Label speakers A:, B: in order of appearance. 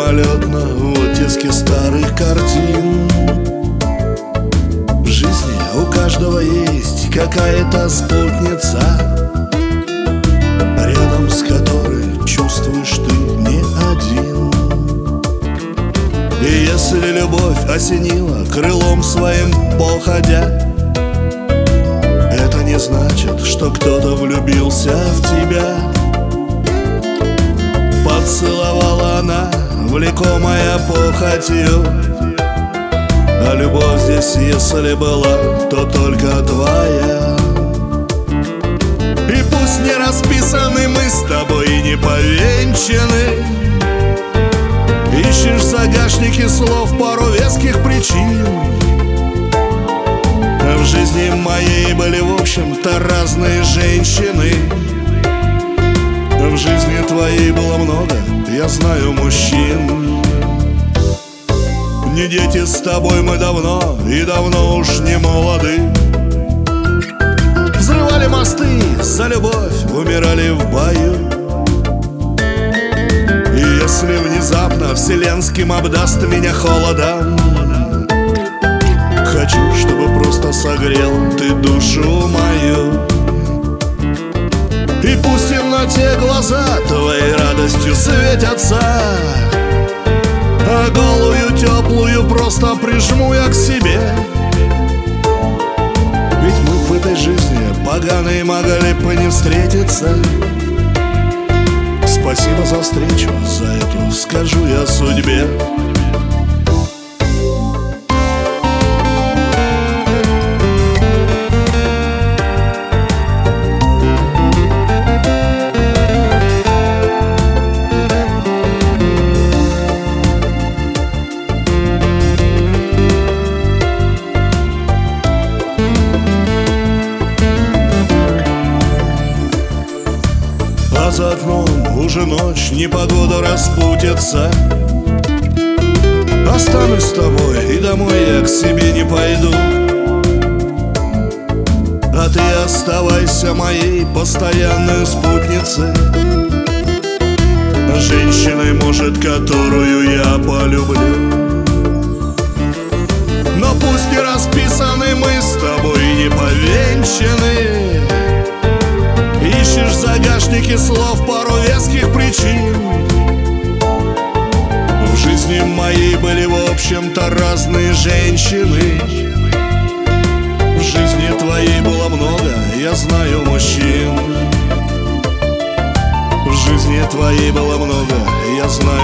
A: мимолетно в оттиске старых картин. В жизни у каждого есть какая-то спутница, рядом с которой чувствуешь ты не один. И если любовь осенила крылом своим походя, это не значит, что кто-то влюбился в тебя. Поцеловала она, влекомая похотью, а любовь здесь, если была, то только твоя. И пусть не расписаны мы с тобой и не повенчаны, ищешь в загашнике слов пару веских причин. В жизни моей были, в общем-то, разные женщины. В жизни твоей было много, я знаю, мужчин. Не дети с тобой мы давно, и давно уж не молоды. Взрывали мосты за любовь, умирали в бою. И если внезапно вселенским обдаст меня холодом, хочу, чтобы просто согрел ты душу мою. И пусть в темноте глаза твоей радостью светятся, а голую теплую просто прижму я к себе. Ведь мы в этой жизни поганые могли бы не встретиться. Спасибо за встречу, за эту скажу я судьбе. А за окном уже ночь, непогода распутится. Останусь с тобой, и домой я к себе не пойду. А ты оставайся моей постоянной спутницей, женщиной, может, которую я полюблю. Но пусть не расписаны мы с тобой и не повенчаны, ищешь в загашнике слов пару веских причин. В жизни моей были, в общем-то, разные женщины. В жизни твоей было много, я знаю, мужчин. В жизни твоей было много, я знаю,